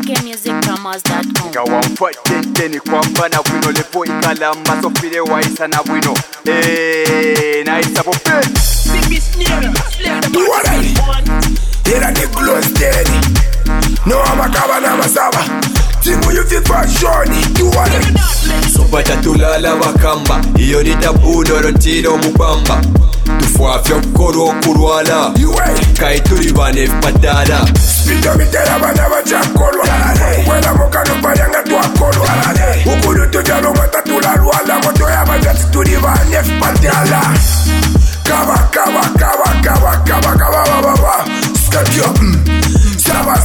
ckmusicpromos.com. Nga wamfuate teni kwamba na wino lepo ikalamba sofile waisa na wino. Naisa pope Duwarari Era ni close steady No amakaba na masaba Timu yufi fashoni Duwarari Sobata tulala wakamba Iyo ni tabu norotiro mubamba Tufwafya kukoro kurwala Kaituri bane patala Spito mitera bana bachakolwa Wela mokano parianga tuakolwa Ukulu tujalo mata tulalwala Moto ya bajati turi bane patala Kaba Skakyo Saba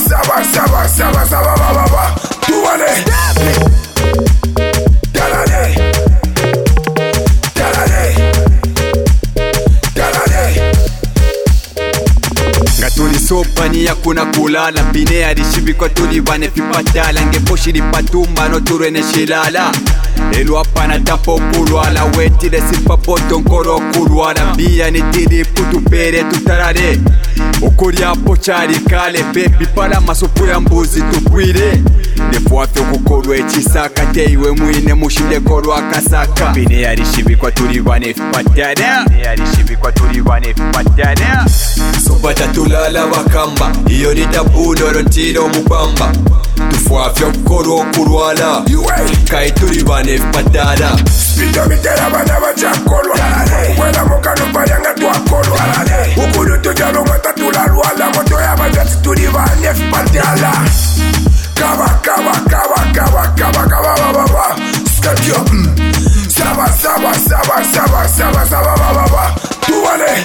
Tuwane Ngatuli sopani ya kuna kulala Pine arishibi kwa tuli bane fipatala Ngeposhiri patumba no turene shilala Elu apana tapo kulwala Wetile sipapoto nkoro kulwala Bia ni tiri putu pere tutarare Ukuri hapo chari kale Pepi pala masupu ya mbuzi tukwire Nefuafyo kukorwe chisaka Teiwe mwine mushinde korwa kasaka Pine arishibi kwa tuli bane fipatala Sobata tulala wakamba Iyo ni tabu norotiro mubamba Tufwafya kukoro kurwala Kaituri bane patala Spito mitera bana bachakolwa Wela mokano parianga tuakolwa Ukulu tujalo mata tulalwala Moto ya bajati turi bane patala Kaba Skakyo Saba Tuwane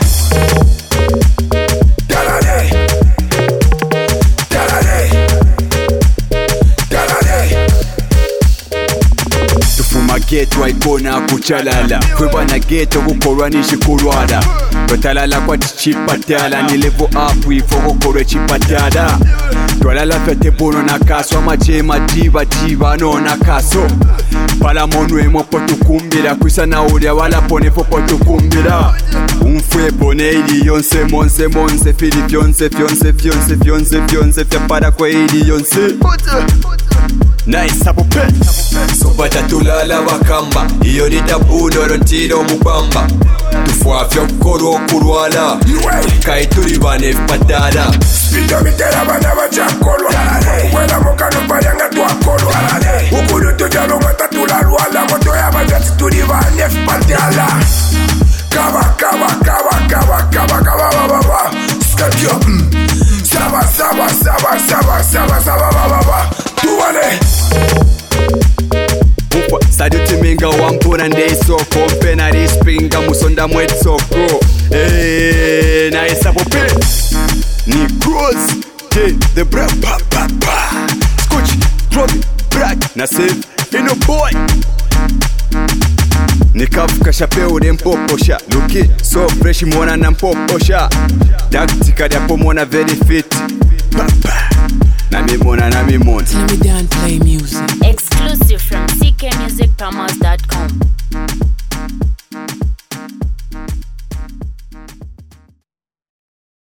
Geto waikona kuchalala Kweba na geto kukorwa nishikurwala Totalala kwa tichipatala Ni level up ifo kukorwe chipatala Twalala fete bono na kaso Amachema jiva no na kaso Pala monu emopo tukumbira Kwisa na ulia wala pone popo tukumbira Umfwe pone ili yonse Monse Fili fyonse Fya para kwa ili yonse Nice apope Sobata tulala wakamba Iyo ni tabu norotiro mubamba Tufwafya kukoro kurwala Kaituri bane patala Spito mitera bana bachakolwa Wela mokano parianga tuakolwa Ukulu tujalo mata tulalwala Moto ya bajati turi bane patala Kaba Skakyo Saba Tuwane Saduti minga wampuna ndeisoko Mpena rispinga musonda mwetsoko Naisa pope Ni cross The bra Scotch Robbie Black Na save Ino boy Nikavuka shapeo de mpoposha Luki so fresh mwana na mpoposha Daktika diapo mwana very fit Nami mona Let me down play music Exclusive from ckmusicpromos.com.